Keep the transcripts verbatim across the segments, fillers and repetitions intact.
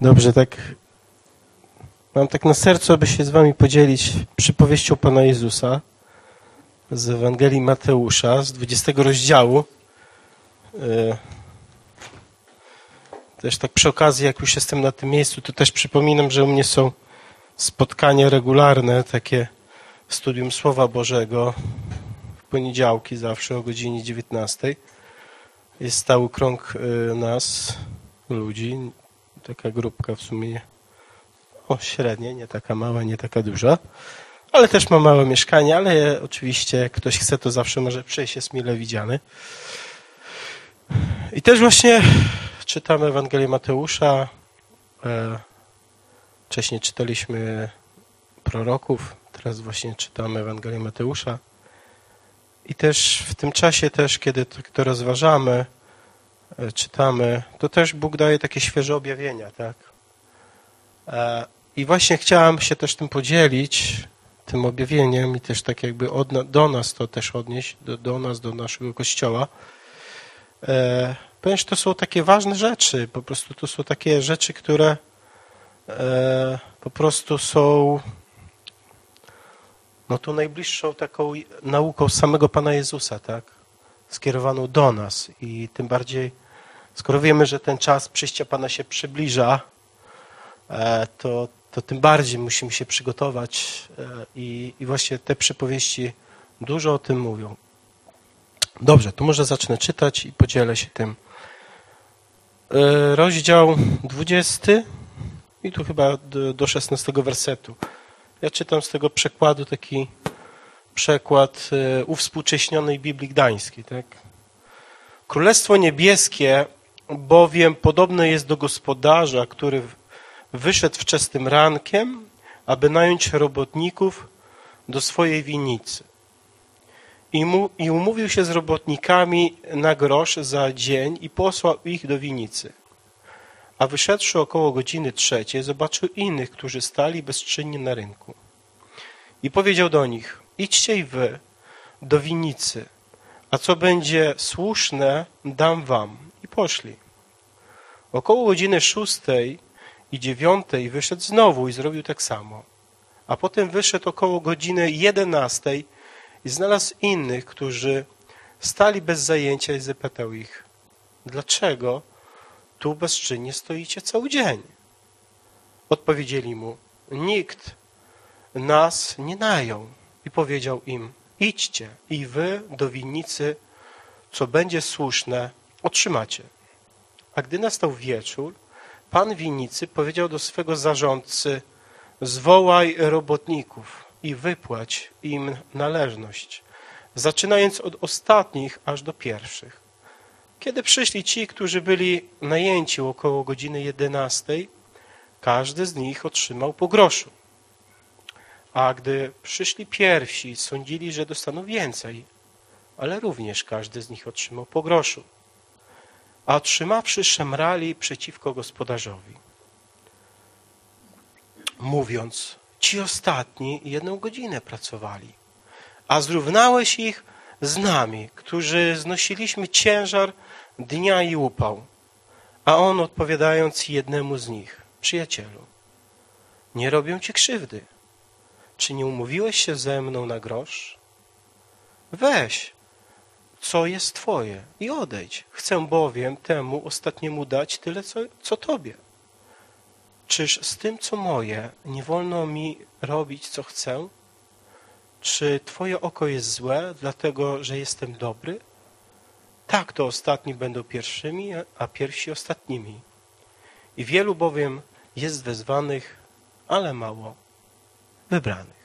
Dobrze, tak mam tak na sercu, aby się z wami podzielić przypowieścią Pana Jezusa z Ewangelii Mateusza, z dwudziestego rozdziału. Też tak przy okazji, jak już jestem na tym miejscu, to też przypominam, że u mnie są spotkania regularne, takie studium Słowa Bożego w poniedziałki zawsze o godzinie dziewiętnastej. Jest stały krąg nas, ludzi, taka grupka w sumie o średnia, nie taka mała, nie taka duża, ale też ma małe mieszkanie, ale oczywiście jak ktoś chce, to zawsze może przyjść, jest mile widziany. I też właśnie czytamy Ewangelię Mateusza, wcześniej czytaliśmy proroków, teraz właśnie czytamy Ewangelię Mateusza i też w tym czasie też, kiedy to, to rozważamy, czytamy, to też Bóg daje takie świeże objawienia, tak? I właśnie chciałem się też tym podzielić, tym objawieniem i też tak jakby od, do nas to też odnieść, do, do nas, do naszego Kościoła. E, ponieważ to są takie ważne rzeczy, po prostu to są takie rzeczy, które e, po prostu są no tu najbliższą taką nauką samego Pana Jezusa, tak? Skierowaną do nas i tym bardziej, skoro wiemy, że ten czas przyjścia Pana się przybliża, e, to to tym bardziej musimy się przygotować i, i właśnie te przypowieści dużo o tym mówią. Dobrze, to może zacznę czytać i podzielę się tym. Rozdział dwudziesty i tu chyba do, do szesnastego wersetu. Ja czytam z tego przekładu taki przekład uwspółcześnionej Biblii Gdańskiej. Tak? Królestwo niebieskie bowiem podobne jest do gospodarza, który wyszedł wczesnym rankiem, aby nająć robotników do swojej winnicy. I, mu, I umówił się z robotnikami na grosz za dzień i posłał ich do winnicy. A wyszedłszy około godziny trzeciej, zobaczył innych, którzy stali bezczynnie na rynku. I powiedział do nich, idźcie i wy do winnicy, a co będzie słuszne, dam wam. I poszli. Około godziny szóstej i dziewiątej wyszedł znowu i zrobił tak samo. A potem wyszedł około godziny jedenastej i znalazł innych, którzy stali bez zajęcia i zapytał ich, dlaczego tu bezczynnie stoicie cały dzień? Odpowiedzieli mu, nikt nas nie najął. I powiedział im, idźcie i wy do winnicy, co będzie słuszne, otrzymacie. A gdy nastał wieczór, pan winnicy powiedział do swego zarządcy, zwołaj robotników i wypłać im należność, zaczynając od ostatnich aż do pierwszych. Kiedy przyszli ci, którzy byli najęci około godziny jedenastej, każdy z nich otrzymał po groszu. A gdy przyszli pierwsi, sądzili, że dostaną więcej, ale również każdy z nich otrzymał po groszu. A otrzymawszy, szemrali przeciwko gospodarzowi, mówiąc, ci ostatni jedną godzinę pracowali, a zrównałeś ich z nami, którzy znosiliśmy ciężar dnia i upał. A on odpowiadając jednemu z nich, przyjacielu, nie robią ci krzywdy. Czy nie umówiłeś się ze mną na grosz? Weź, co jest twoje i odejdź. Chcę bowiem temu ostatniemu dać tyle, co, co tobie. Czyż z tym, co moje, nie wolno mi robić, co chcę? Czy twoje oko jest złe, dlatego, że jestem dobry? Tak, to ostatni będą pierwszymi, a pierwsi ostatnimi. I wielu bowiem jest wezwanych, ale mało wybranych.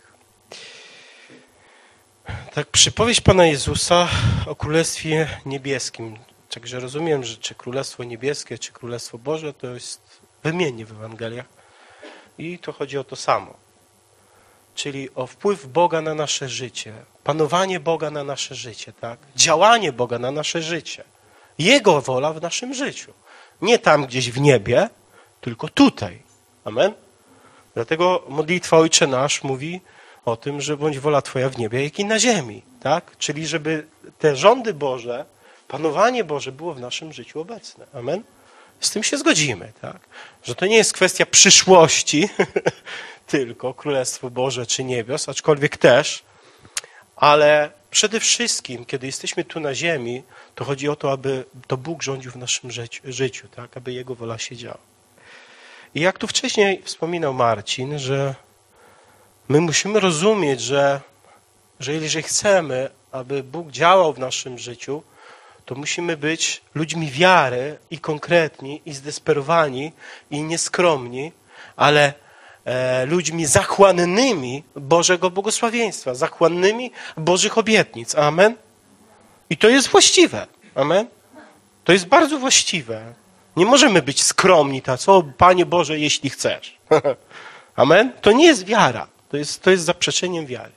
Tak, przypowieść Pana Jezusa o Królestwie Niebieskim. Także rozumiem, że czy Królestwo Niebieskie, czy Królestwo Boże, to jest wymiennie w Ewangeliach. I to chodzi o to samo. Czyli o wpływ Boga na nasze życie, panowanie Boga na nasze życie, tak? Działanie Boga na nasze życie. Jego wola w naszym życiu. Nie tam gdzieś w niebie, tylko tutaj. Amen? Dlatego modlitwa Ojcze Nasz mówi o tym, że bądź wola Twoja w niebie, jak i na ziemi. Tak? Czyli żeby te rządy Boże, panowanie Boże było w naszym życiu obecne. Amen? z tym się zgodzimy, tak? Że to nie jest kwestia przyszłości, tylko Królestwo Boże czy niebios, aczkolwiek też, ale przede wszystkim, kiedy jesteśmy tu na ziemi, to chodzi o to, aby to Bóg rządził w naszym życiu, życiu, tak? Aby Jego wola się działa. I jak tu wcześniej wspominał Marcin, że my musimy rozumieć, że, że jeżeli chcemy, aby Bóg działał w naszym życiu, to musimy być ludźmi wiary i konkretni, i zdesperowani, i nieskromni, ale e, ludźmi zachłannymi Bożego błogosławieństwa, zachłannymi Bożych obietnic. Amen? I to jest właściwe. Amen? To jest bardzo właściwe. Nie możemy być skromni, tacy, o Panie Boże, jeśli chcesz. Amen? To nie jest wiara. To jest, to jest zaprzeczeniem wiary.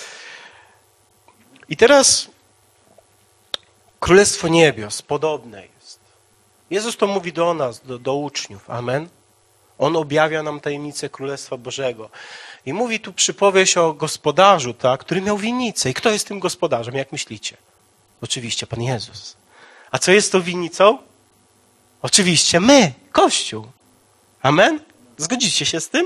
I teraz Królestwo Niebios podobne jest. Jezus to mówi do nas, do, do uczniów. Amen? On objawia nam tajemnicę Królestwa Bożego. I mówi tu przypowieść o gospodarzu, tak, który miał winnicę. I kto jest tym gospodarzem, jak myślicie? Oczywiście Pan Jezus. A co jest tą winnicą? Oczywiście my, Kościół. Amen? Zgodzicie się z tym?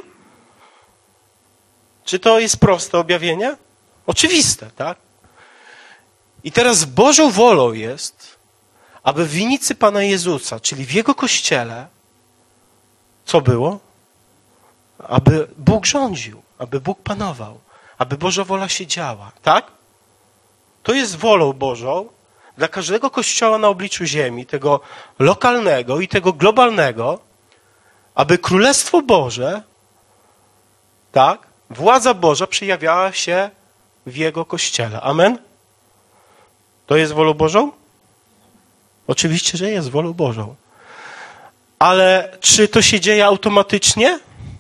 Czy to jest proste objawienie? Oczywiste, tak? I teraz Bożą wolą jest, aby w winnicy Pana Jezusa, czyli w Jego Kościele, co było? Aby Bóg rządził, aby Bóg panował, aby Boża wola się działa, tak? To jest wolą Bożą dla każdego kościoła na obliczu ziemi, tego lokalnego i tego globalnego, aby Królestwo Boże, tak, władza Boża przejawiała się w Jego Kościele. Amen? To jest wolą Bożą? Oczywiście, że jest wolą Bożą. Ale czy to się dzieje automatycznie?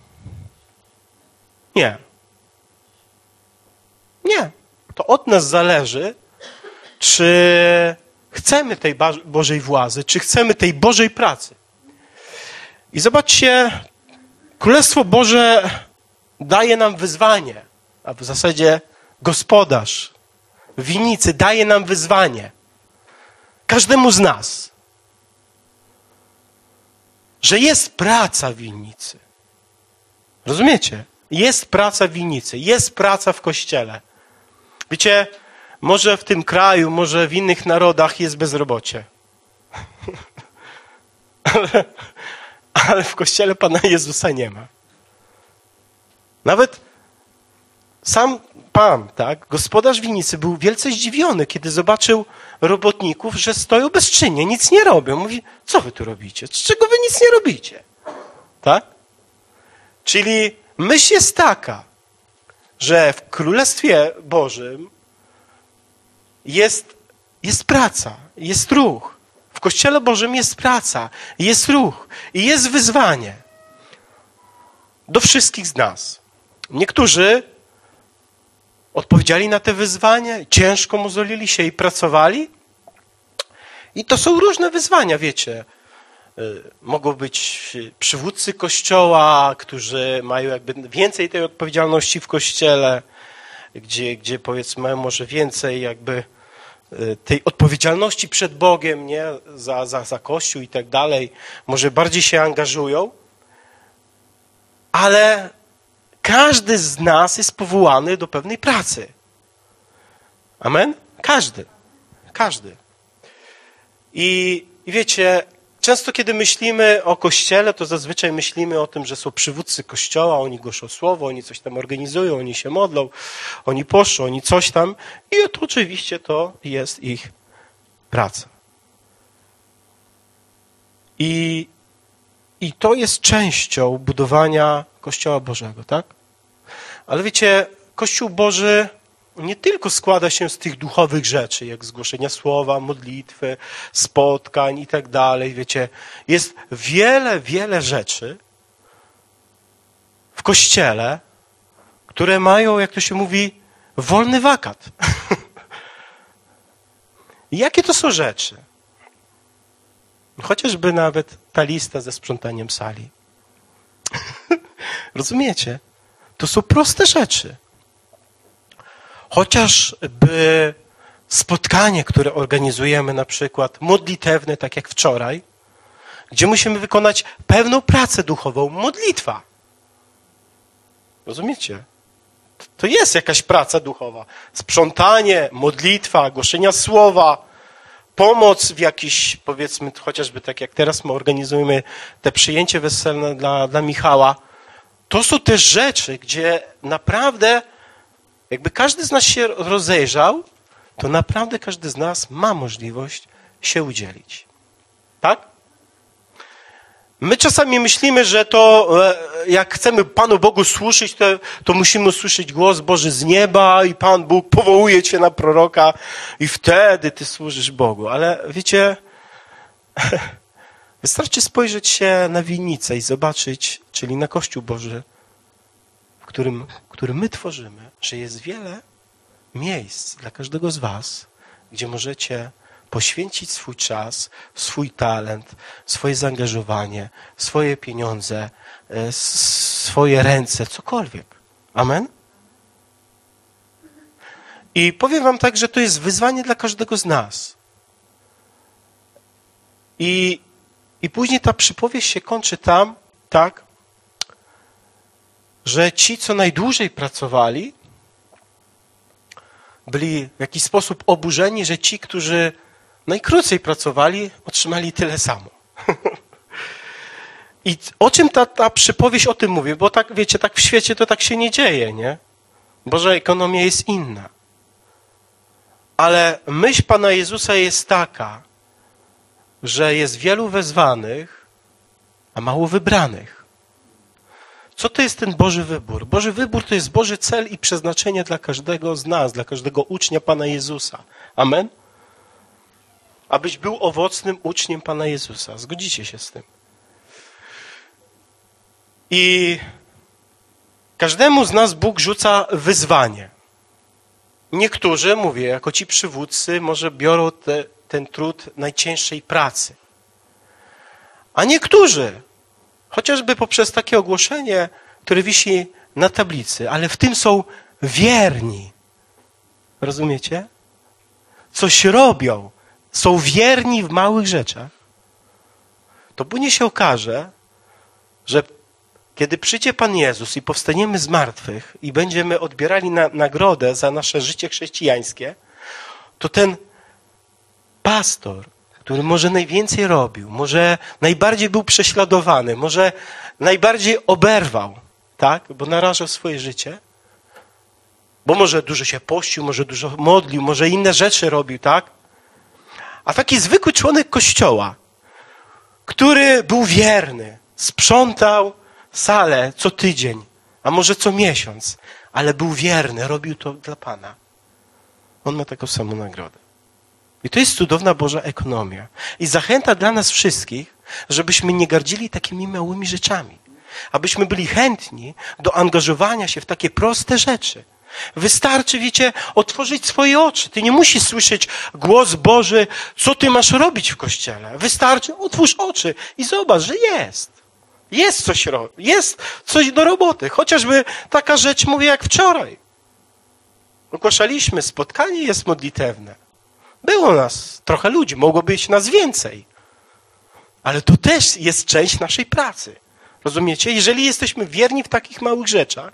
Nie. Nie. To od nas zależy, czy chcemy tej Bożej władzy, czy chcemy tej Bożej pracy. I zobaczcie, Królestwo Boże daje nam wyzwanie, a w zasadzie gospodarz winnicy daje nam wyzwanie. Każdemu z nas. Że jest praca w winnicy. Rozumiecie? Jest praca w winnicy, jest praca w Kościele. Wiecie, może w tym kraju, może w innych narodach jest bezrobocie. ale, ale w Kościele Pana Jezusa nie ma. Nawet sam Pan, tak, gospodarz winnicy był wielce zdziwiony, kiedy zobaczył robotników, że stoją bezczynnie, nic nie robią. Mówi, co wy tu robicie? Czego wy nic nie robicie? Tak? Czyli myśl jest taka, że w Królestwie Bożym jest, jest praca, jest ruch. W Kościele Bożym jest praca, jest ruch i jest wyzwanie do wszystkich z nas. Niektórzy odpowiedzieli na te wyzwanie, ciężko mozolili się i pracowali. I to są różne wyzwania, wiecie. Mogą być przywódcy Kościoła, którzy mają jakby więcej tej odpowiedzialności w Kościele, gdzie, gdzie powiedzmy może więcej jakby tej odpowiedzialności przed Bogiem, nie? Za, za, za Kościół i tak dalej. Może bardziej się angażują. Ale każdy z nas jest powołany do pewnej pracy. Amen? Każdy. Każdy. I, i wiecie, często kiedy myślimy o Kościele, to zazwyczaj myślimy o tym, że są przywódcy Kościoła, oni głoszą słowo, oni coś tam organizują, oni się modlą, oni poszą, oni coś tam. I to oczywiście to jest ich praca. I, i to jest częścią budowania Kościoła Bożego, tak? Ale wiecie, Kościół Boży nie tylko składa się z tych duchowych rzeczy, jak zgłoszenia słowa, modlitwy, spotkań i tak dalej, wiecie, jest wiele, wiele rzeczy w Kościele, które mają, jak to się mówi, wolny wakat. Jakie to są rzeczy? Chociażby nawet ta lista ze sprzątaniem sali. Rozumiecie? To są proste rzeczy. Chociażby spotkanie, które organizujemy, na przykład modlitewne, tak jak wczoraj, gdzie musimy wykonać pewną pracę duchową, modlitwa. Rozumiecie? To jest jakaś praca duchowa. Sprzątanie, modlitwa, głoszenia słowa, pomoc w jakiś, powiedzmy, chociażby tak jak teraz my organizujemy te przyjęcie weselne dla, dla Michała. To są też rzeczy, gdzie naprawdę, jakby każdy z nas się rozejrzał, to naprawdę każdy z nas ma możliwość się udzielić. Tak? My czasami myślimy, że to jak chcemy Panu Bogu służyć, to, to musimy usłyszeć głos Boży z nieba i Pan Bóg powołuje cię na proroka i wtedy ty służysz Bogu. Ale wiecie, wystarczy spojrzeć się na winnicę i zobaczyć, czyli na Kościół Boży, w którym, który my tworzymy, że jest wiele miejsc dla każdego z was, gdzie możecie poświęcić swój czas, swój talent, swoje zaangażowanie, swoje pieniądze, swoje ręce, cokolwiek. Amen? I powiem wam tak, że to jest wyzwanie dla każdego z nas. I, i później ta przypowieść się kończy tam, tak, że ci, co najdłużej pracowali, byli w jakiś sposób oburzeni, że ci, którzy najkrócej pracowali, otrzymali tyle samo. I o czym ta, ta przypowieść o tym mówi? Bo tak, wiecie, tak w świecie to tak się nie dzieje, nie? Boża ekonomia jest inna. Ale myśl Pana Jezusa jest taka, że jest wielu wezwanych, a mało wybranych. Co to jest ten Boży wybór? Boży wybór to jest Boży cel i przeznaczenie dla każdego z nas, dla każdego ucznia Pana Jezusa. Amen? Abyś był owocnym uczniem Pana Jezusa. Zgodzicie się z tym? I każdemu z nas Bóg rzuca wyzwanie. Niektórzy, mówię, jako ci przywódcy, może biorą te, ten trud najcięższej pracy. A niektórzy, chociażby poprzez takie ogłoszenie, które wisi na tablicy, ale w tym są wierni. Rozumiecie? Coś robią. Są wierni w małych rzeczach. To później się okaże, że kiedy przyjdzie Pan Jezus i powstaniemy z martwych i będziemy odbierali na, nagrodę za nasze życie chrześcijańskie, to ten pastor, który może najwięcej robił, może najbardziej był prześladowany, może najbardziej oberwał, tak, bo narażał swoje życie, bo może dużo się pościł, może dużo modlił, może inne rzeczy robił, tak? A taki zwykły członek Kościoła, który był wierny, sprzątał salę co tydzień, a może co miesiąc, ale był wierny, robił to dla Pana. On ma taką samą nagrodę. I to jest cudowna Boża ekonomia. I zachęta dla nas wszystkich, żebyśmy nie gardzili takimi małymi rzeczami. Abyśmy byli chętni do angażowania się w takie proste rzeczy. Wystarczy, wiecie, otworzyć swoje oczy. Ty nie musisz słyszeć głos Boży, co ty masz robić w Kościele. Wystarczy, otwórz oczy i zobacz, że jest. Jest coś, jest coś do roboty. Chociażby taka rzecz, mówię, jak wczoraj. Ogłaszaliśmy, spotkanie jest modlitewne. Było nas trochę ludzi, mogło być nas więcej. Ale to też jest część naszej pracy. Rozumiecie? Jeżeli jesteśmy wierni w takich małych rzeczach,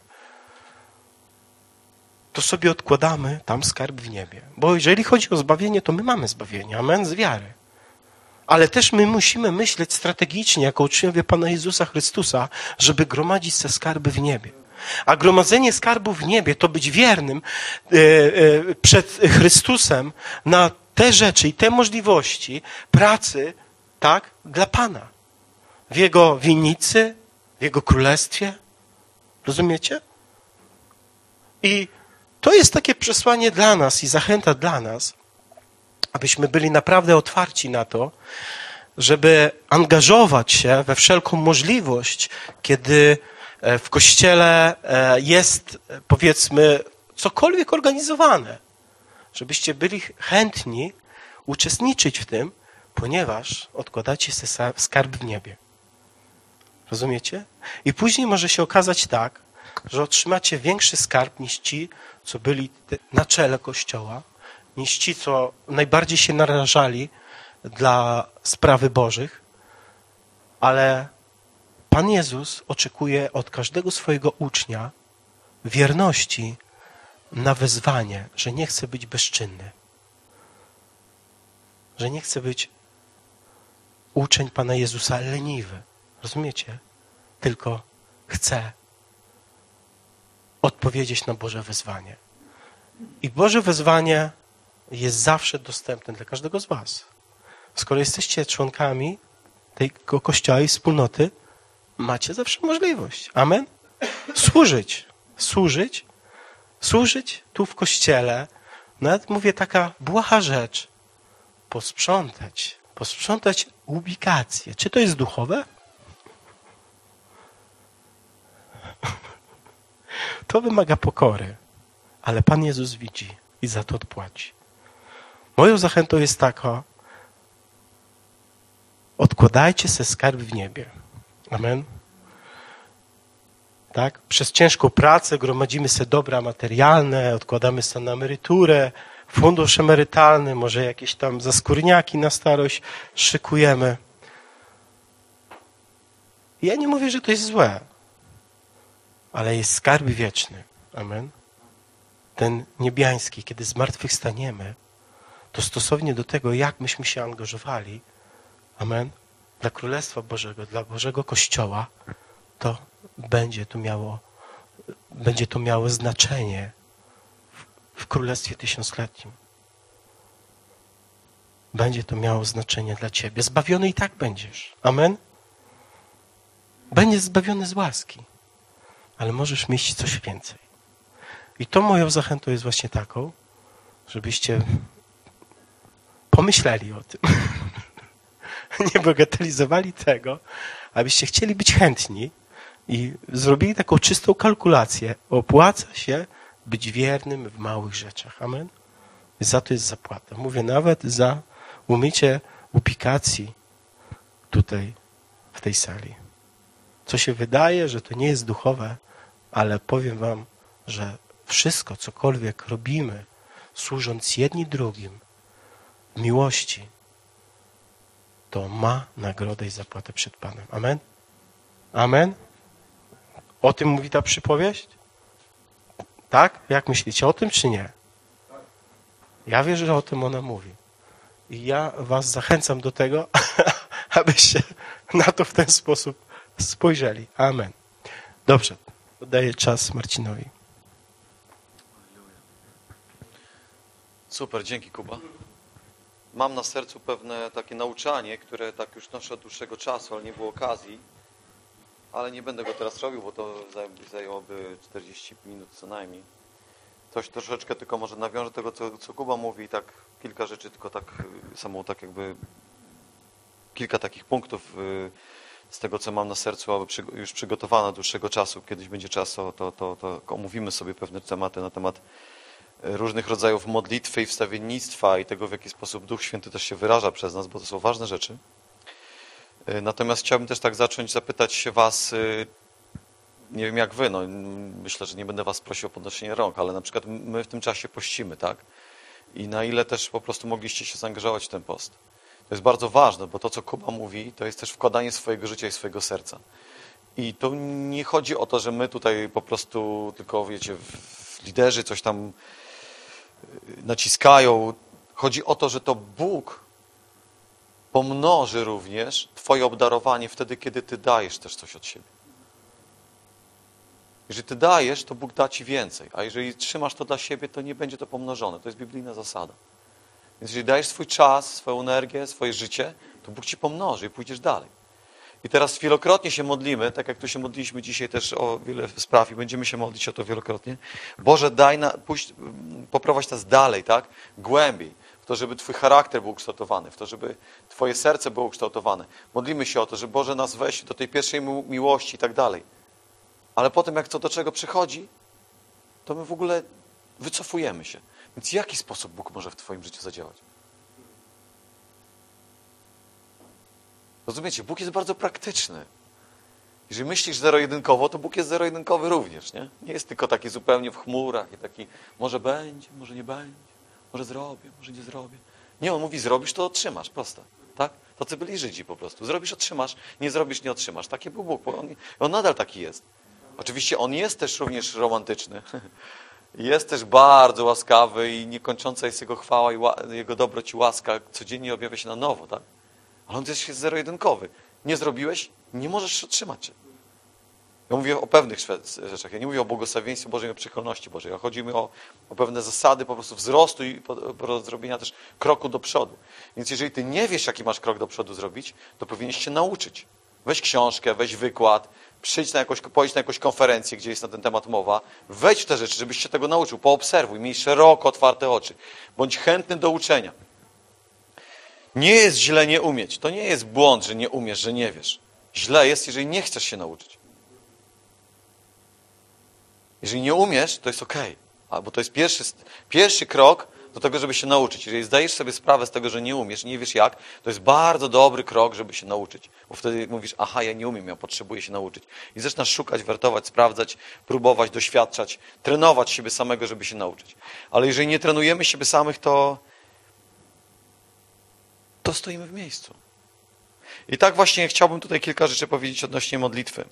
to sobie odkładamy tam skarb w niebie. Bo jeżeli chodzi o zbawienie, to my mamy zbawienie. Amen? Z wiary. Ale też my musimy myśleć strategicznie, jako uczniowie Pana Jezusa Chrystusa, żeby gromadzić te skarby w niebie. A gromadzenie skarbów w niebie to być wiernym e, e, przed Chrystusem na te rzeczy i te możliwości pracy, tak, dla Pana. W Jego winnicy, w Jego królestwie. Rozumiecie? I to jest takie przesłanie dla nas i zachęta dla nas, abyśmy byli naprawdę otwarci na to, żeby angażować się we wszelką możliwość, kiedy w Kościele jest, powiedzmy, cokolwiek organizowane. Żebyście byli chętni uczestniczyć w tym, ponieważ odkładacie sobie skarb w niebie. Rozumiecie? I później może się okazać tak, że otrzymacie większy skarb niż ci, co byli na czele Kościoła, niż ci, co najbardziej się narażali dla sprawy Bożych. Ale Pan Jezus oczekuje od każdego swojego ucznia wierności na wezwanie, że nie chce być bezczynny. Że nie chce być uczeń Pana Jezusa leniwy. Rozumiecie? Tylko chce odpowiedzieć na Boże wezwanie. I Boże wezwanie jest zawsze dostępne dla każdego z was. Skoro jesteście członkami tego Kościoła i wspólnoty, macie zawsze możliwość. Amen? Służyć. Służyć. Służyć tu w Kościele. Nawet mówię taka błaha rzecz. Posprzątać. Posprzątać ubikację. Czy to jest duchowe? To wymaga pokory. Ale Pan Jezus widzi i za to odpłaci. Moją zachętą jest taka: odkładajcie se skarb w niebie. Amen. Tak? Przez ciężką pracę gromadzimy se dobra materialne, odkładamy se na emeryturę, fundusz emerytalny, może jakieś tam zaskórniaki na starość szykujemy. Ja nie mówię, że to jest złe, ale jest skarb wieczny. Amen. Ten niebiański, kiedy zmartwychwstaniemy, to stosownie do tego, jak myśmy się angażowali, amen, dla Królestwa Bożego, dla Bożego Kościoła, to będzie to miało, będzie to miało znaczenie w, w Królestwie Tysiącletnim. Będzie to miało znaczenie dla ciebie. Zbawiony i tak będziesz. Amen? Będziesz zbawiony z łaski, ale możesz mieć coś więcej. I to moją zachętą jest właśnie taką, żebyście pomyśleli o tym. Nie bagatelizowali tego, abyście chcieli być chętni i zrobili taką czystą kalkulację. Opłaca się być wiernym w małych rzeczach. Amen? I za to jest zapłata. Mówię nawet za umycie ubikacji tutaj, w tej sali. Co się wydaje, że to nie jest duchowe, ale powiem wam, że wszystko, cokolwiek robimy, służąc jedni drugim w miłości, to ma nagrodę i zapłatę przed Panem. Amen? Amen? O tym mówi ta przypowieść? Tak? Jak myślicie, o tym czy nie? Ja wierzę, że o tym ona mówi. I ja was zachęcam do tego, abyście na to w ten sposób spojrzeli. Amen. Dobrze. Oddaję czas Marcinowi. Super, dzięki Kuba. Mam na sercu pewne takie nauczanie, które tak już noszę od dłuższego czasu, ale nie było okazji. Ale nie będę go teraz robił, bo to zajęłoby czterdzieści minut co najmniej. Coś troszeczkę tylko może nawiążę do tego, co, co Kuba mówi, tak kilka rzeczy, tylko tak samą tak jakby kilka takich punktów z tego, co mam na sercu, aby przy, już przygotowane od dłuższego czasu. Kiedyś będzie czas, to, to, to, to omówimy sobie pewne tematy na temat różnych rodzajów modlitwy i wstawiennictwa i tego, w jaki sposób Duch Święty też się wyraża przez nas, bo to są ważne rzeczy. Natomiast chciałbym też tak zacząć, zapytać się was, nie wiem jak wy, no myślę, że nie będę was prosił o podnoszenie rąk, ale na przykład my w tym czasie pościmy, tak? I na ile też po prostu mogliście się zaangażować w ten post. To jest bardzo ważne, bo to, co Kuba mówi, to jest też wkładanie swojego życia i swojego serca. I to nie chodzi o to, że my tutaj po prostu tylko, wiecie, liderzy coś tam naciskają. Chodzi o to, że to Bóg pomnoży również twoje obdarowanie wtedy, kiedy ty dajesz też coś od siebie. Jeżeli ty dajesz, to Bóg da ci więcej, a jeżeli trzymasz to dla siebie, to nie będzie to pomnożone. To jest biblijna zasada. Więc jeżeli dajesz swój czas, swoją energię, swoje życie, to Bóg ci pomnoży i pójdziesz dalej. I teraz wielokrotnie się modlimy, tak jak tu się modliliśmy dzisiaj też o wiele spraw i będziemy się modlić o to wielokrotnie. Boże, daj na, pójść, poprowadź nas dalej, tak? Głębiej. W to, żeby twój charakter był ukształtowany, w to, żeby twoje serce było ukształtowane. Modlimy się o to, że Boże nas weź do tej pierwszej miłości i tak dalej. Ale potem, jak co do czego przychodzi, to my w ogóle wycofujemy się. Więc w jaki sposób Bóg może w twoim życiu zadziałać? Rozumiecie? Bóg jest bardzo praktyczny. Jeżeli myślisz zero-jedynkowo, to Bóg jest zero-jedynkowy również, nie? Nie jest tylko taki zupełnie w chmurach i taki może będzie, może nie będzie, może zrobię, może nie zrobię. Nie, On mówi zrobisz, to otrzymasz, proste, tak? Tacy byli Żydzi po prostu. Zrobisz, otrzymasz, nie zrobisz, nie otrzymasz. Taki był Bóg. On, on nadal taki jest. Oczywiście on jest też również romantyczny. Jest też bardzo łaskawy i niekończąca jest Jego chwała i ła- Jego dobroć i łaska. Codziennie objawia się na nowo, tak? Ale on też jest zero-jedynkowy. Nie zrobiłeś, nie możesz otrzymać się. Ja mówię o pewnych rzeczach. Ja nie mówię o błogosławieństwie Bożej, o przychylności Bożej. Chodzi mi o, o pewne zasady po prostu wzrostu i po, po zrobienia też kroku do przodu. Więc jeżeli ty nie wiesz, jaki masz krok do przodu zrobić, to powinieneś się nauczyć. Weź książkę, weź wykład, przyjdź na jakąś, pojdź na jakąś konferencję, gdzie jest na ten temat mowa. Wejdź w te rzeczy, żebyś się tego nauczył. Poobserwuj, miej szeroko otwarte oczy. Bądź chętny do uczenia. Nie jest źle nie umieć. To nie jest błąd, że nie umiesz, że nie wiesz. Źle jest, jeżeli nie chcesz się nauczyć. Jeżeli nie umiesz, to jest okej. Okay. Bo to jest pierwszy, pierwszy krok do tego, żeby się nauczyć. Jeżeli zdajesz sobie sprawę z tego, że nie umiesz, nie wiesz jak, to jest bardzo dobry krok, żeby się nauczyć. Bo wtedy mówisz, aha, ja nie umiem, ja potrzebuję się nauczyć. I zaczynasz szukać, wertować, sprawdzać, próbować, doświadczać, trenować siebie samego, żeby się nauczyć. Ale jeżeli nie trenujemy siebie samych, to, to stoimy w miejscu. I tak właśnie chciałbym tutaj kilka rzeczy powiedzieć odnośnie modlitwy.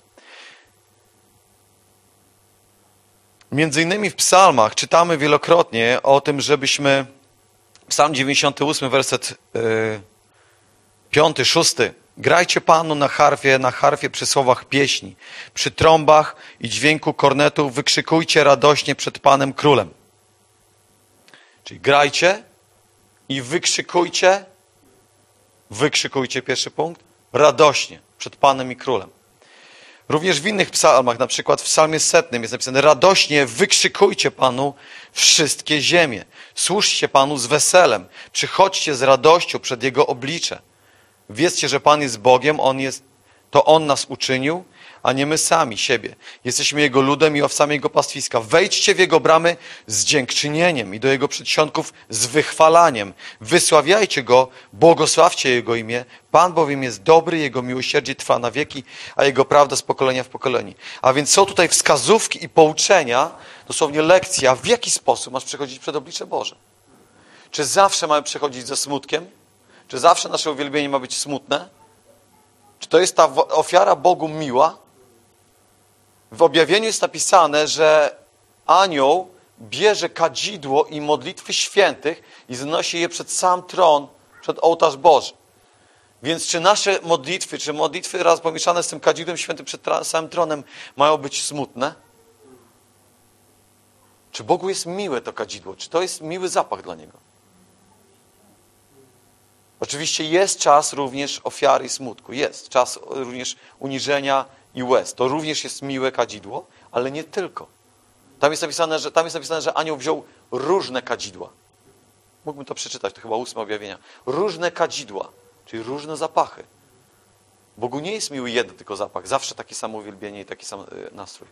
Między innymi w psalmach czytamy wielokrotnie o tym, żebyśmy, psalm dziewięćdziesiąty ósmy, werset yy, piąty, szósty. Grajcie Panu na harfie, na harfie przy słowach pieśni, przy trąbach i dźwięku kornetów, wykrzykujcie radośnie przed Panem Królem. Czyli grajcie i wykrzykujcie, wykrzykujcie, pierwszy punkt, radośnie przed Panem i Królem. Również w innych psalmach, na przykład w psalmie setnym jest napisane: radośnie wykrzykujcie Panu wszystkie ziemie. Służcie Panu z weselem. Przychodźcie z radością przed Jego oblicze. Wiedzcie, że Pan jest Bogiem, On jest, to On nas uczynił, a nie my sami siebie. Jesteśmy Jego ludem i owcami Jego pastwiska. Wejdźcie w Jego bramy z dziękczynieniem i do Jego przedsionków z wychwalaniem. Wysławiajcie Go, błogosławcie Jego imię. Pan bowiem jest dobry, Jego miłosierdzie trwa na wieki, a Jego prawda z pokolenia w pokolenie. A więc są tutaj wskazówki i pouczenia, dosłownie lekcja, w jaki sposób masz przechodzić przed oblicze Boże. Czy zawsze mamy przechodzić ze smutkiem? Czy zawsze nasze uwielbienie ma być smutne? Czy to jest ta ofiara Bogu miła? W objawieniu jest napisane, że anioł bierze kadzidło i modlitwy świętych i zanosi je przed sam tron, przed ołtarz Boży. Więc czy nasze modlitwy, czy modlitwy raz pomieszane z tym kadzidłem świętym przed samym tronem mają być smutne? Czy Bogu jest miłe to kadzidło? Czy to jest miły zapach dla Niego? Oczywiście jest czas również ofiary i smutku. Jest czas również uniżenia i łez. To również jest miłe kadzidło, ale nie tylko. Tam jest napisane, że, tam jest napisane, że anioł wziął różne kadzidła. Mógłbym to przeczytać, to chyba ósme objawienia. Różne kadzidła, czyli różne zapachy. Bogu nie jest miły jeden tylko zapach. Zawsze takie samo uwielbienie i taki sam nastrój.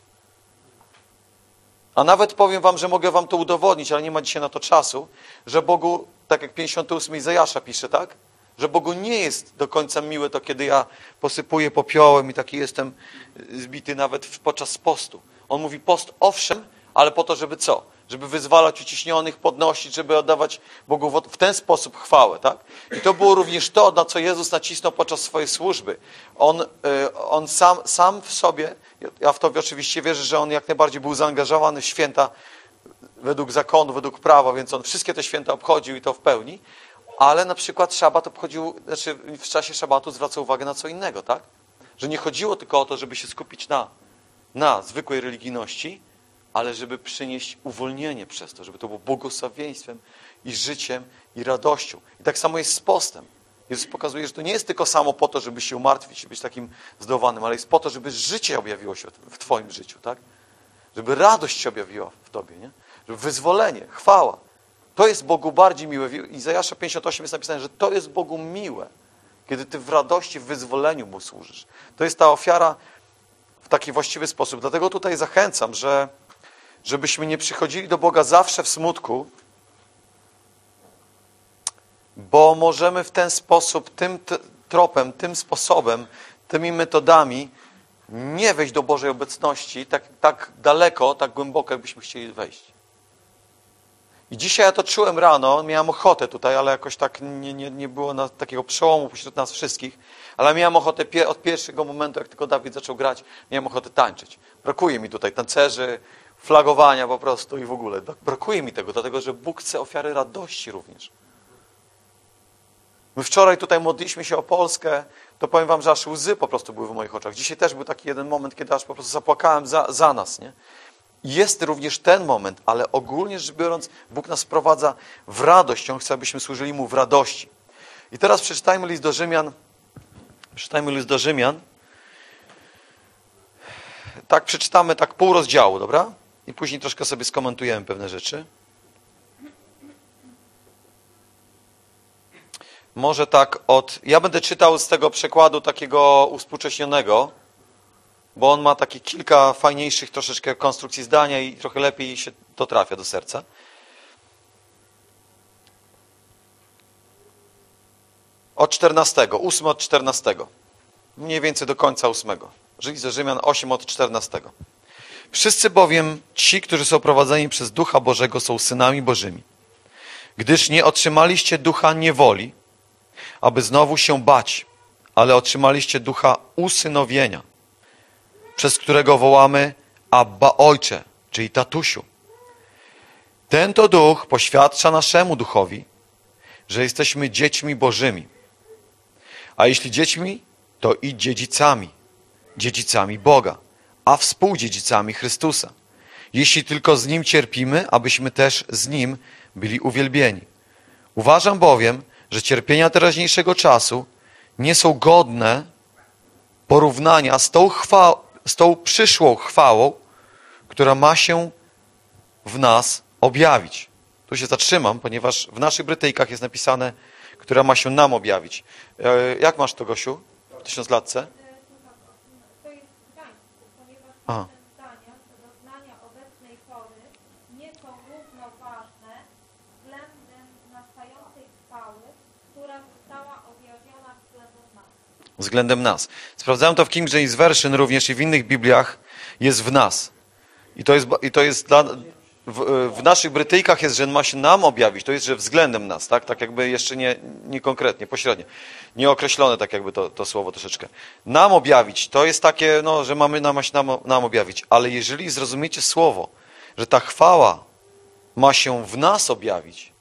A nawet powiem wam, że mogę wam to udowodnić, ale nie ma dzisiaj na to czasu, że Bogu, tak jak pięćdziesiąty ósmy Izajasza pisze, tak? Że Bogu nie jest do końca miłe to, kiedy ja posypuję popiołem i taki jestem zbity nawet podczas postu. On mówi post owszem, ale po to, żeby co? Żeby wyzwalać uciśnionych, podnosić, żeby oddawać Bogu w ten sposób chwałę, tak? I to było również to, na co Jezus nacisnął podczas swojej służby. On, on sam, sam w sobie, ja w to oczywiście wierzę, że on jak najbardziej był zaangażowany w święta według zakonu, według prawa, więc on wszystkie te święta obchodził i to w pełni, ale na przykład szabat obchodził, znaczy w czasie szabatu zwracał uwagę na co innego, tak? Że nie chodziło tylko o to, żeby się skupić na, na zwykłej religijności, ale żeby przynieść uwolnienie przez to, żeby to było błogosławieństwem i życiem i radością. I tak samo jest z postem. Jezus pokazuje, że to nie jest tylko samo po to, żeby się umartwić i być takim zdołanym, ale jest po to, żeby życie objawiło się w twoim życiu, tak? Żeby radość się objawiła w tobie, nie? Żeby wyzwolenie, chwała. To jest Bogu bardziej miłe. W Izajasza pięćdziesiątym ósmym jest napisane, że to jest Bogu miłe, kiedy ty w radości, w wyzwoleniu Mu służysz. To jest ta ofiara w taki właściwy sposób. Dlatego tutaj zachęcam, że żebyśmy nie przychodzili do Boga zawsze w smutku, bo możemy w ten sposób, tym tropem, tym sposobem, tymi metodami nie wejść do Bożej obecności tak, tak daleko, tak głęboko, jakbyśmy chcieli wejść. I dzisiaj ja to czułem rano, miałem ochotę tutaj, ale jakoś tak nie, nie, nie było na, takiego przełomu pośród nas wszystkich, ale miałem ochotę pie, od pierwszego momentu, jak tylko Dawid zaczął grać, miałem ochotę tańczyć. Brakuje mi tutaj tancerzy, flagowania po prostu i w ogóle. Brakuje mi tego, dlatego że Bóg chce ofiary radości również. My wczoraj tutaj modliliśmy się o Polskę, to powiem wam, że aż łzy po prostu były w moich oczach. Dzisiaj też był taki jeden moment, kiedy aż po prostu zapłakałem za, za nas, nie? Jest również ten moment, ale ogólnie rzecz biorąc, Bóg nas wprowadza w radość. On chce, abyśmy służyli Mu w radości. I teraz przeczytajmy list do Rzymian. Przeczytajmy list do Rzymian. Tak przeczytamy tak pół rozdziału, dobra? I później troszkę sobie skomentujemy pewne rzeczy. Może tak od... Ja będę czytał z tego przekładu takiego uwspółcześnionego, bo on ma takie kilka fajniejszych troszeczkę konstrukcji zdania i trochę lepiej się to trafia do serca. Od czternastego, ósmy od czternastego. Mniej więcej do końca ósmego. List do Rzymian osiem od czternastego. Wszyscy bowiem ci, którzy są prowadzeni przez Ducha Bożego, są synami Bożymi. Gdyż nie otrzymaliście ducha niewoli, aby znowu się bać, ale otrzymaliście ducha usynowienia, przez którego wołamy Abba Ojcze, czyli tatusiu. Ten to duch poświadcza naszemu duchowi, że jesteśmy dziećmi Bożymi. A jeśli dziećmi, to i dziedzicami, dziedzicami Boga, a współdziedzicami Chrystusa. Jeśli tylko z Nim cierpimy, abyśmy też z Nim byli uwielbieni. Uważam bowiem, że cierpienia teraźniejszego czasu nie są godne porównania z tą, chwa- z tą przyszłą chwałą, która ma się w nas objawić. Tu się zatrzymam, ponieważ w naszych Brytyjkach jest napisane, która ma się nam objawić. E, jak masz to, Gosiu? W tysiąclatce? To jest w Gdańsku, ponieważ Aha. zdania co do znania obecnej pory nie są równoważne względem nastającej chwały, która została objawiona względem nas. Względem nas. Sprawdzałem to w King James Version również i w innych Bibliach jest w nas. I to jest, i to jest dla, w, w naszych Brytyjkach jest, że ma się nam objawić. To jest, że względem nas, tak? Tak jakby jeszcze nie, nie konkretnie, pośrednio. Nieokreślone tak jakby to, to słowo troszeczkę. Nam objawić, to jest takie, no, że mamy nam, ma się nam, nam objawić. Ale jeżeli zrozumiecie słowo, że ta chwała ma się w nas objawić,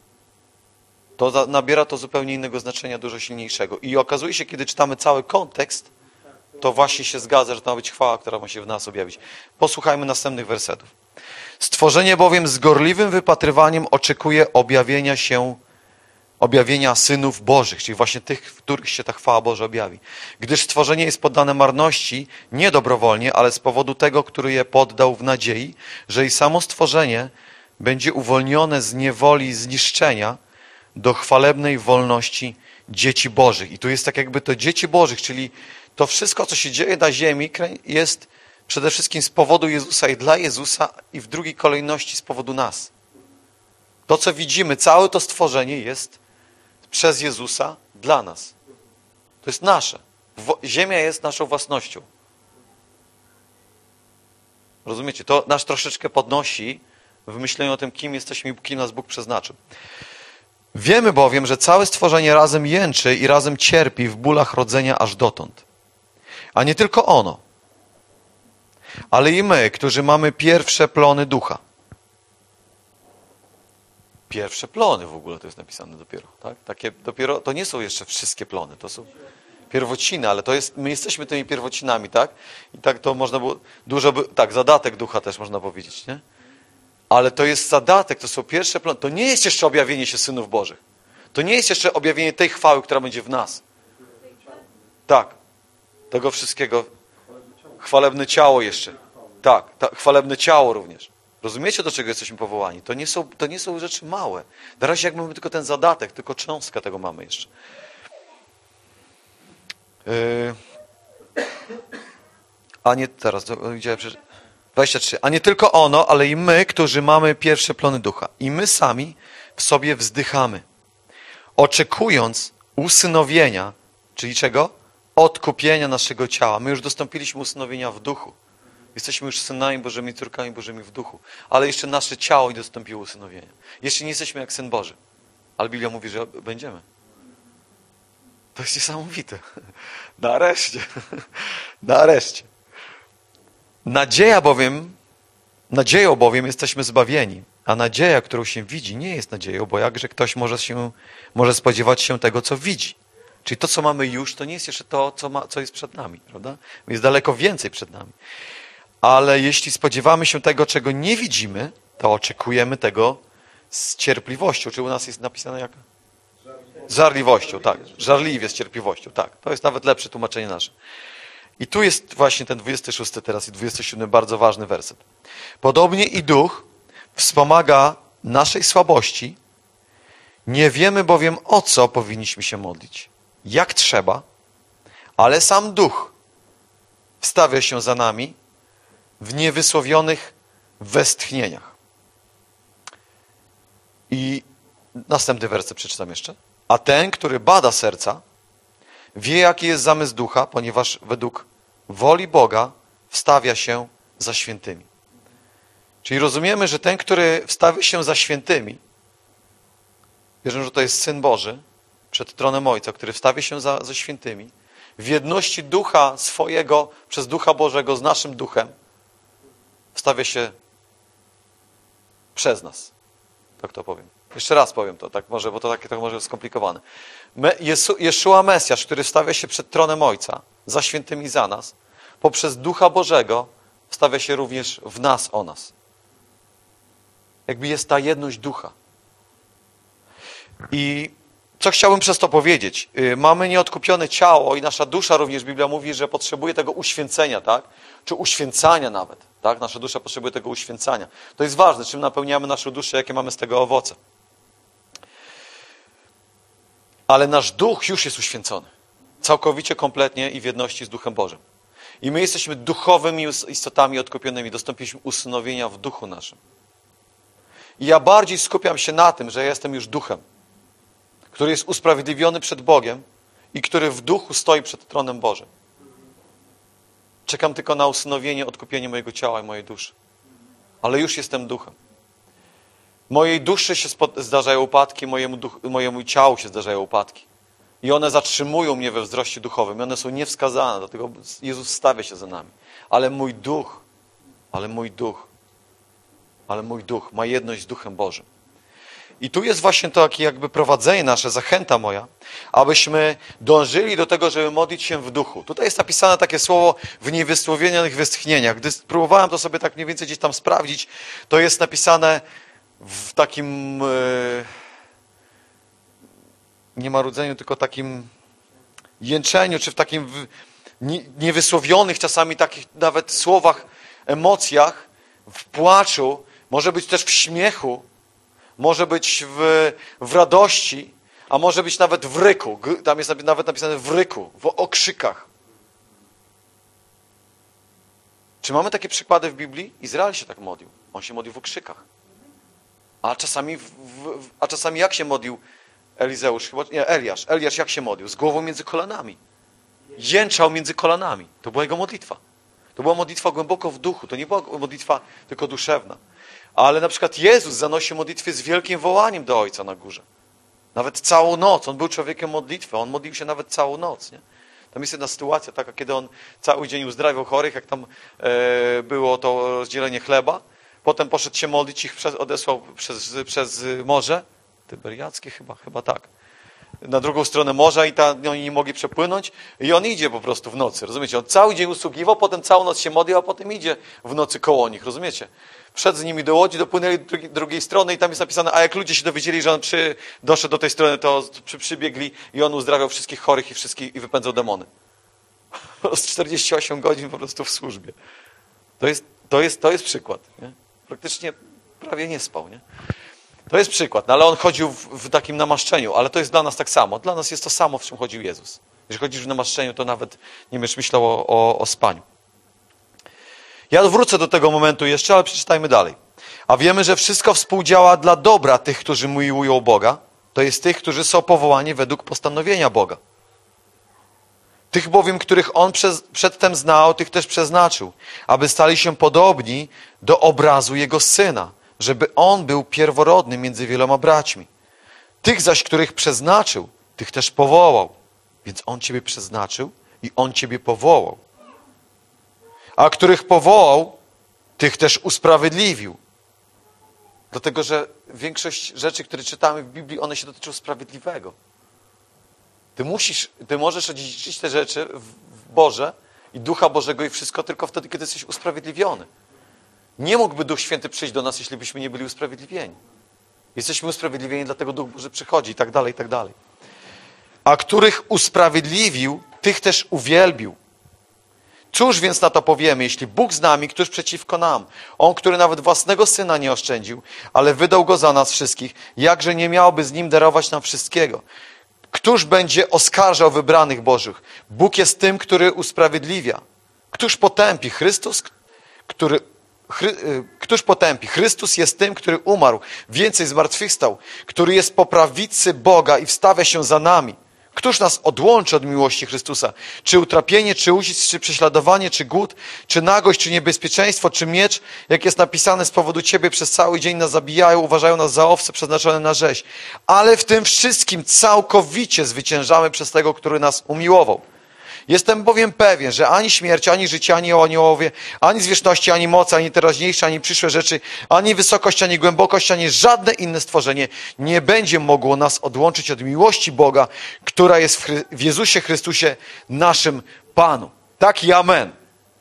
to za, nabiera to zupełnie innego znaczenia, dużo silniejszego. I okazuje się, kiedy czytamy cały kontekst, to właśnie się zgadza, że to ma być chwała, która ma się w nas objawić. Posłuchajmy następnych wersetów. Stworzenie bowiem z gorliwym wypatrywaniem oczekuje objawienia się, objawienia synów Bożych, czyli właśnie tych, w których się ta chwała Boża objawi. Gdyż stworzenie jest poddane marności nie dobrowolnie, ale z powodu tego, który je poddał w nadziei, że i samo stworzenie będzie uwolnione z niewoli zniszczenia do chwalebnej wolności dzieci Bożych. I tu jest tak jakby to dzieci Bożych, czyli to wszystko, co się dzieje na ziemi, jest przede wszystkim z powodu Jezusa i dla Jezusa i w drugiej kolejności z powodu nas. To, co widzimy, całe to stworzenie jest przez Jezusa dla nas. To jest nasze. Ziemia jest naszą własnością. Rozumiecie? To nas troszeczkę podnosi w myśleniu o tym, kim jesteśmy i kim nas Bóg przeznaczył. Wiemy bowiem, że całe stworzenie razem jęczy i razem cierpi w bólach rodzenia aż dotąd. A nie tylko ono, ale i my, którzy mamy pierwsze plony ducha. Pierwsze plony w ogóle to jest napisane dopiero. Tak? Takie dopiero, to nie są jeszcze wszystkie plony, to są pierwociny, ale to jest, my jesteśmy tymi pierwocinami, tak? I tak to można było, dużo by, tak, zadatek ducha też można powiedzieć, nie? Ale to jest zadatek, to są pierwsze plony. To nie jest jeszcze objawienie się synów Bożych. To nie jest jeszcze objawienie tej chwały, która będzie w nas. Tak. Tego wszystkiego. Chwalebne ciało jeszcze. Tak, ta, chwalebne ciało również. Rozumiecie, do czego jesteśmy powołani? To nie są, to nie są rzeczy małe. Na razie jak mamy tylko ten zadatek, tylko cząstkę tego mamy jeszcze. Yy... A nie, teraz, widziałem, dwadzieścia trzy. A nie tylko ono, ale i my, którzy mamy pierwsze plony ducha. I my sami w sobie wzdychamy, oczekując usynowienia, czyli czego? Odkupienia naszego ciała. My już dostąpiliśmy usynowienia w duchu. Jesteśmy już synami Bożymi, córkami Bożymi w duchu. Ale jeszcze nasze ciało nie dostąpiło usynowienia. Jeszcze nie jesteśmy jak Syn Boży. Ale Biblia mówi, że będziemy. To jest niesamowite. Nareszcie. Nareszcie. Nadzieja bowiem, nadzieją bowiem jesteśmy zbawieni. A nadzieja, którą się widzi, nie jest nadzieją, bo jakże ktoś może się, może spodziewać się tego, co widzi. Czyli to, co mamy już, to nie jest jeszcze to, co, ma, co jest przed nami, prawda? Jest daleko więcej przed nami. Ale jeśli spodziewamy się tego, czego nie widzimy, to oczekujemy tego z cierpliwością. Czy u nas jest napisane jak? Żarliwością, tak. Żarliwie z cierpliwością, tak. To jest nawet lepsze tłumaczenie nasze. I tu jest właśnie ten dwudziesty szósty teraz i dwudziesty siódmy bardzo ważny werset. Podobnie i Duch wspomaga naszej słabości. Nie wiemy bowiem, o co powinniśmy się modlić. Jak trzeba, ale sam Duch wstawia się za nami w niewysłowionych westchnieniach. I następny werset przeczytam jeszcze. A ten, który bada serca, wie, jaki jest zamysł Ducha, ponieważ według woli Boga wstawia się za świętymi. Czyli rozumiemy, że ten, który wstawia się za świętymi, wierzę, że to jest Syn Boży, przed tronem Ojca, który wstawia się za, za świętymi, w jedności Ducha swojego, przez Ducha Bożego z naszym Duchem, wstawia się przez nas. Tak to powiem. Jeszcze raz powiem to, tak może, bo to takie to może skomplikowane. Me, Jesu, Jeszua Mesjasz, który stawia się przed tronem Ojca, za świętymi za nas, poprzez Ducha Bożego stawia się również w nas o nas. Jakby jest ta jedność Ducha. I co chciałbym przez to powiedzieć? Mamy nieodkupione ciało i nasza dusza również, Biblia mówi, że potrzebuje tego uświęcenia, tak? Czy uświęcania nawet, tak? Nasza dusza potrzebuje tego uświęcania. To jest ważne, czym napełniamy naszą duszę, jakie mamy z tego owoce. Ale nasz duch już jest uświęcony. Całkowicie, kompletnie i w jedności z Duchem Bożym. I my jesteśmy duchowymi istotami odkupionymi. Dostąpiliśmy usynowienia w duchu naszym. I ja bardziej skupiam się na tym, że ja jestem już duchem, który jest usprawiedliwiony przed Bogiem i który w duchu stoi przed tronem Bożym. Czekam tylko na usynowienie, odkupienie mojego ciała i mojej duszy. Ale już jestem duchem. Mojej duszy się zdarzają upadki, mojemu, duch, mojemu ciału się zdarzają upadki. I one zatrzymują mnie we wzroście duchowym. I one są niewskazane, dlatego Jezus stawia się za nami. Ale mój duch, ale mój duch, ale mój duch ma jedność z Duchem Bożym. I tu jest właśnie to takie jakby prowadzenie nasze, zachęta moja, abyśmy dążyli do tego, żeby modlić się w duchu. Tutaj jest napisane takie słowo w niewysłowionych westchnieniach. Gdy próbowałem to sobie tak mniej więcej gdzieś tam sprawdzić, to jest napisane w takim yy, nie marudzeniu, tylko takim jęczeniu, czy w takim w, nie, niewysłowionych czasami takich nawet słowach, emocjach, w płaczu, może być też w śmiechu, może być w, w radości, a może być nawet w ryku. Tam jest nawet napisane w ryku, w okrzykach. Czy mamy takie przykłady w Biblii? Izrael się tak modlił. On się modlił w okrzykach. A czasami, w, w, a czasami jak się modlił Elizeusz? Chyba, nie, Eliasz. Eliasz jak się modlił? Z głową między kolanami. Jęczał między kolanami. To była jego modlitwa. To była modlitwa głęboko w duchu. To nie była modlitwa tylko duszewna. Ale na przykład Jezus zanosił modlitwy z wielkim wołaniem do Ojca na górze. Nawet całą noc. On był człowiekiem modlitwy. On modlił się nawet całą noc. Nie? Tam jest jedna sytuacja taka, kiedy on cały dzień uzdrawiał chorych, jak tam e, było to rozdzielenie chleba. Potem poszedł się modlić, ich przez, odesłał przez, przez morze. Tyberiackie chyba, chyba tak. Na drugą stronę morza i tam oni nie mogli przepłynąć. I on idzie po prostu w nocy. Rozumiecie? On cały dzień usługiwał, potem całą noc się modlił, a potem idzie w nocy koło nich. Rozumiecie? Wszedł z nimi do łodzi, dopłynęli do drugiej, drugiej strony i tam jest napisane, a jak ludzie się dowiedzieli, że on przy, doszedł do tej strony, to przy, przybiegli i on uzdrawiał wszystkich chorych i wszystkich i wypędzał demony. Z czterdzieści osiem godzin po prostu w służbie. To jest, to jest, to jest przykład. Nie? Praktycznie prawie nie spał. Nie? To jest przykład, no ale on chodził w, w takim namaszczeniu, ale to jest dla nas tak samo. Dla nas jest to samo, w czym chodził Jezus. Jeżeli chodzisz w namaszczeniu, to nawet nie będziesz myślał o, o, o spaniu. Ja wrócę do tego momentu jeszcze, ale przeczytajmy dalej. A wiemy, że wszystko współdziała dla dobra tych, którzy miłują Boga. To jest tych, którzy są powołani według postanowienia Boga. Tych bowiem, których On przez, przedtem znał, tych też przeznaczył, aby stali się podobni do obrazu Jego Syna, żeby On był pierworodny między wieloma braćmi. Tych zaś, których przeznaczył, tych też powołał. Więc On ciebie przeznaczył i On ciebie powołał. A których powołał, tych też usprawiedliwił. Dlatego, że większość rzeczy, które czytamy w Biblii, one się dotyczą sprawiedliwego. Ty musisz, ty możesz odziedziczyć te rzeczy w Boże i Ducha Bożego i wszystko tylko wtedy, kiedy jesteś usprawiedliwiony. Nie mógłby Duch Święty przyjść do nas, jeśli byśmy nie byli usprawiedliwieni. Jesteśmy usprawiedliwieni, dlatego Duch Boży przychodzi i tak dalej, i tak dalej. A których usprawiedliwił, tych też uwielbił. Cóż więc na to powiemy, jeśli Bóg z nami, któż przeciwko nam? On, który nawet własnego Syna nie oszczędził, ale wydał Go za nas wszystkich, jakże nie miałby z Nim darować nam wszystkiego? Któż będzie oskarżał wybranych Bożych? Bóg jest tym, który usprawiedliwia. Któż potępi? Chrystus, który... Chry, któż potępi? Chrystus jest tym, który umarł, więcej zmartwychwstał, który jest po prawicy Boga i wstawia się za nami. Któż nas odłączy od miłości Chrystusa? Czy utrapienie, czy ucisk, czy prześladowanie, czy głód, czy nagość, czy niebezpieczeństwo, czy miecz, jak jest napisane, z powodu Ciebie przez cały dzień nas zabijają, uważają nas za owce przeznaczone na rzeź. Ale w tym wszystkim całkowicie zwyciężamy przez tego, który nas umiłował. Jestem bowiem pewien, że ani śmierć, ani życie, ani aniołowie, ani zwierzchności, ani moce, ani teraźniejsze, ani przyszłe rzeczy, ani wysokość, ani głębokość, ani żadne inne stworzenie nie będzie mogło nas odłączyć od miłości Boga, która jest w, Chry- w Jezusie Chrystusie, naszym Panu. Tak i amen.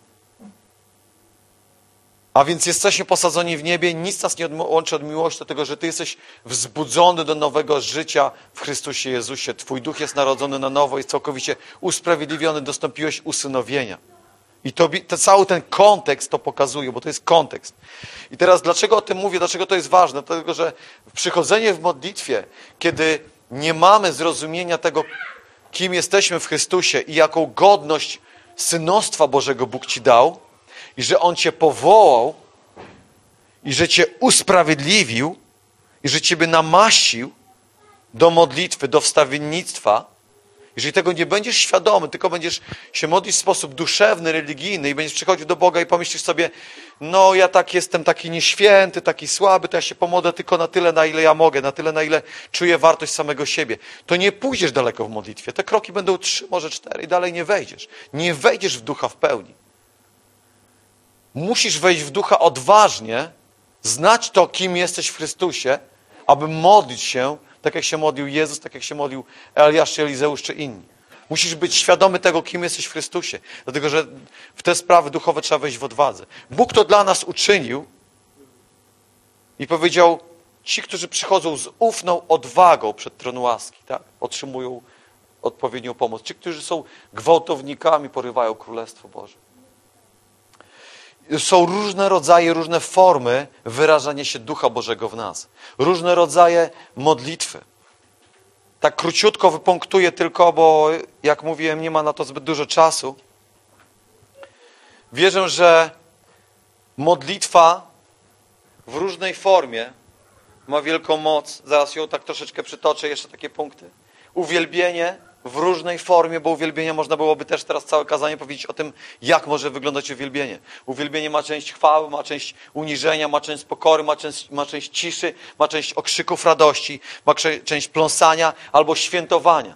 A więc jesteśmy posadzeni w niebie, nic nas nie odłączy od miłości, dlatego że Ty jesteś wzbudzony do nowego życia w Chrystusie Jezusie. Twój duch jest narodzony na nowo, jest całkowicie usprawiedliwiony, dostąpiłeś usynowienia. I to, to cały ten kontekst to pokazuje, bo to jest kontekst. I teraz dlaczego o tym mówię, dlaczego to jest ważne? Dlatego, że przychodzenie w modlitwie, kiedy nie mamy zrozumienia tego, kim jesteśmy w Chrystusie i jaką godność synostwa Bożego Bóg Ci dał, i że On Cię powołał, i że Cię usprawiedliwił, i że Ciebie namaścił do modlitwy, do wstawiennictwa. Jeżeli tego nie będziesz świadomy, tylko będziesz się modlić w sposób duszewny, religijny i będziesz przychodził do Boga i pomyślisz sobie, no ja tak jestem taki nieświęty, taki słaby, to ja się pomodlę tylko na tyle, na ile ja mogę, na tyle, na ile czuję wartość samego siebie. To nie pójdziesz daleko w modlitwie. Te kroki będą trzy, może cztery i dalej nie wejdziesz. Nie wejdziesz w ducha w pełni. Musisz wejść w ducha odważnie, znać to, kim jesteś w Chrystusie, aby modlić się, tak jak się modlił Jezus, tak jak się modlił Eliasz, czy Elizeusz, czy inni. Musisz być świadomy tego, kim jesteś w Chrystusie, dlatego że w te sprawy duchowe trzeba wejść w odwadze. Bóg to dla nas uczynił i powiedział, ci, którzy przychodzą z ufną odwagą przed tron łaski, tak? Otrzymują odpowiednią pomoc. Ci, którzy są gwałtownikami, porywają Królestwo Boże. Są różne rodzaje, różne formy wyrażania się Ducha Bożego w nas. Różne rodzaje modlitwy. Tak króciutko wypunktuję tylko, bo jak mówiłem, nie ma na to zbyt dużo czasu. Wierzę, że modlitwa w różnej formie ma wielką moc. Zaraz ją tak troszeczkę przytoczę, jeszcze takie punkty. Uwielbienie w różnej formie, bo uwielbienie można byłoby też teraz całe kazanie powiedzieć o tym, jak może wyglądać uwielbienie. Uwielbienie ma część chwały, ma część uniżenia, ma część pokory, ma część, ma część ciszy, ma część okrzyków radości, ma część pląsania albo świętowania.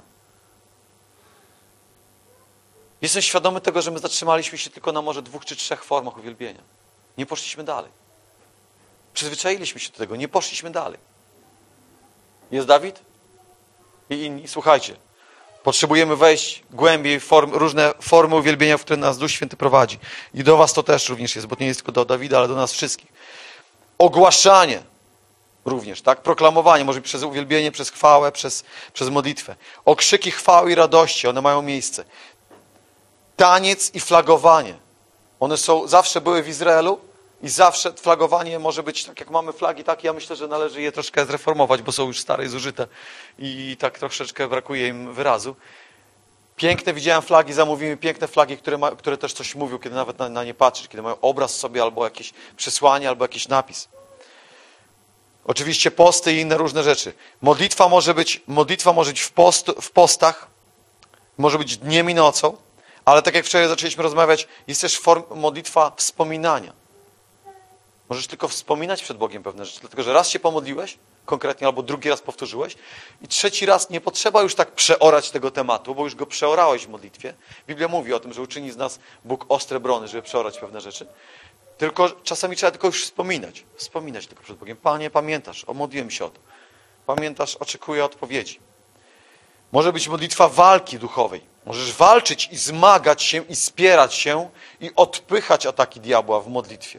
Jestem świadomy tego, że my zatrzymaliśmy się tylko na może dwóch czy trzech formach uwielbienia. Nie poszliśmy dalej. Przyzwyczailiśmy się do tego, nie poszliśmy dalej. Jest Dawid? I inni? Słuchajcie. Potrzebujemy wejść głębiej w form, różne formy uwielbienia, w które nas Duch Święty prowadzi. I do was to też również jest, bo nie jest tylko do Dawida, ale do nas wszystkich. Ogłaszanie również, tak? Proklamowanie, może być przez uwielbienie, przez chwałę, przez, przez modlitwę. Okrzyki chwały i radości, one mają miejsce. Taniec i flagowanie. One są, zawsze były w Izraelu i zawsze flagowanie może być, tak jak mamy flagi, tak ja myślę, że należy je troszkę zreformować, bo są już stare i zużyte i tak troszeczkę brakuje im wyrazu. Piękne, widziałem flagi, zamówimy piękne flagi, które, ma, które też coś mówią, kiedy nawet na, na nie patrzysz, kiedy mają obraz sobie albo jakieś przesłanie, albo jakiś napis. Oczywiście posty i inne różne rzeczy. Modlitwa może być, modlitwa może być w, post, w postach, może być dniem i nocą. Ale tak jak wczoraj zaczęliśmy rozmawiać, jest też form, modlitwa wspominania. Możesz tylko wspominać przed Bogiem pewne rzeczy, dlatego że raz się pomodliłeś, konkretnie, albo drugi raz powtórzyłeś i trzeci raz nie potrzeba już tak przeorać tego tematu, bo już go przeorałeś w modlitwie. Biblia mówi o tym, że uczyni z nas Bóg ostre brony, żeby przeorać pewne rzeczy. Tylko czasami trzeba tylko już wspominać. Wspominać tylko przed Bogiem. Panie, pamiętasz, omodliłem się o to. Pamiętasz, oczekuję odpowiedzi. Może być modlitwa walki duchowej. Możesz walczyć i zmagać się i spierać się i odpychać ataki diabła w modlitwie.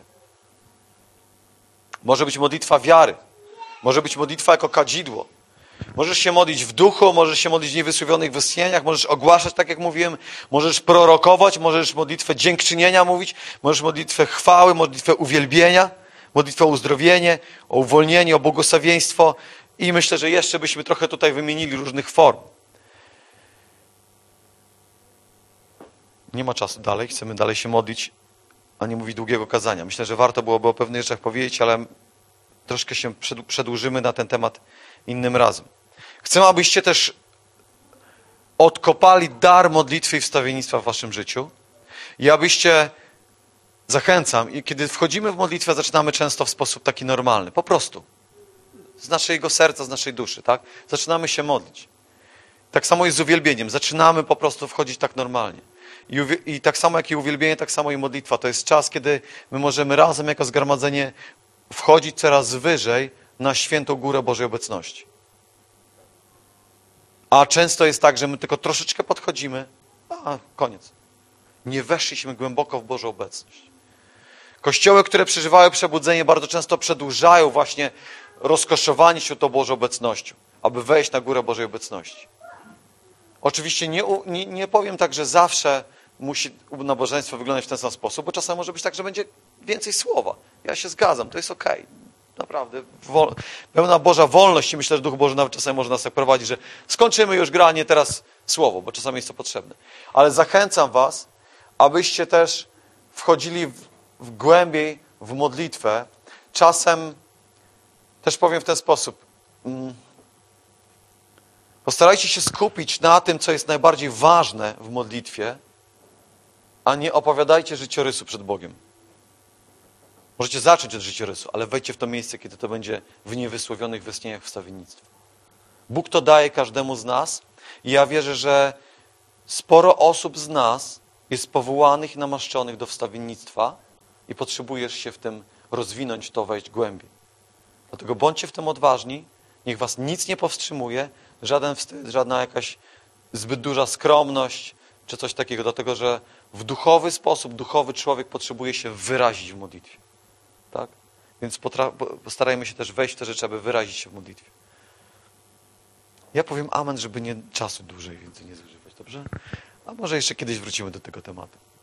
Może być modlitwa wiary. Może być modlitwa jako kadzidło. Możesz się modlić w duchu, możesz się modlić w niewysłowionych westchnieniach, możesz ogłaszać, tak jak mówiłem, możesz prorokować, możesz modlitwę dziękczynienia mówić, możesz modlitwę chwały, modlitwę uwielbienia, modlitwę o uzdrowienie, o uwolnienie, o błogosławieństwo i myślę, że jeszcze byśmy trochę tutaj wymienili różnych form. Nie ma czasu dalej, chcemy dalej się modlić, a nie mówić długiego kazania. Myślę, że warto byłoby o pewnych rzeczach powiedzieć, ale troszkę się przedłużymy na ten temat innym razem. Chcę, abyście też odkopali dar modlitwy i wstawiennictwa w waszym życiu i abyście, zachęcam, i kiedy wchodzimy w modlitwę, zaczynamy często w sposób taki normalny, po prostu, z naszego serca, z naszej duszy, tak? Zaczynamy się modlić. Tak samo jest z uwielbieniem, zaczynamy po prostu wchodzić tak normalnie. I, uwie- I tak samo jak i uwielbienie, tak samo i modlitwa. To jest czas, kiedy my możemy razem jako zgromadzenie wchodzić coraz wyżej na świętą górę Bożej obecności. A często jest tak, że my tylko troszeczkę podchodzimy, a koniec. Nie weszliśmy głęboko w Bożą obecność. Kościoły, które przeżywały przebudzenie, bardzo często przedłużają właśnie rozkoszowanie się tą Bożą obecnością, aby wejść na górę Bożej obecności. Oczywiście nie, nie, nie powiem tak, że zawsze musi nabożeństwo wyglądać w ten sam sposób, bo czasem może być tak, że będzie więcej słowa. Ja się zgadzam, to jest okej. Okay. Naprawdę. Wol, pełna Boża wolność i myślę, że Duch Boży nawet czasem może nas tak prowadzić, że skończymy już granie, teraz słowo, bo czasami jest to potrzebne. Ale zachęcam was, abyście też wchodzili w, w głębiej w modlitwę. Czasem też powiem w ten sposób. Postarajcie się skupić na tym, co jest najbardziej ważne w modlitwie, a nie opowiadajcie życiorysu przed Bogiem. Możecie zacząć od życiorysu, ale wejdźcie w to miejsce, kiedy to będzie w niewysłowionych westchnieniach wstawiennictwa. Bóg to daje każdemu z nas i ja wierzę, że sporo osób z nas jest powołanych i namaszczonych do wstawiennictwa i potrzebujesz się w tym rozwinąć, to wejść głębiej. Dlatego bądźcie w tym odważni, niech was nic nie powstrzymuje, żaden wstyd, żadna jakaś zbyt duża skromność czy coś takiego, dlatego że w duchowy sposób, duchowy człowiek potrzebuje się wyrazić w modlitwie. Tak? Więc postarajmy się też wejść w te rzeczy, aby wyrazić się w modlitwie. Ja powiem amen, żeby nie czasu dłużej więcej nie zużywać, dobrze? A może jeszcze kiedyś wrócimy do tego tematu.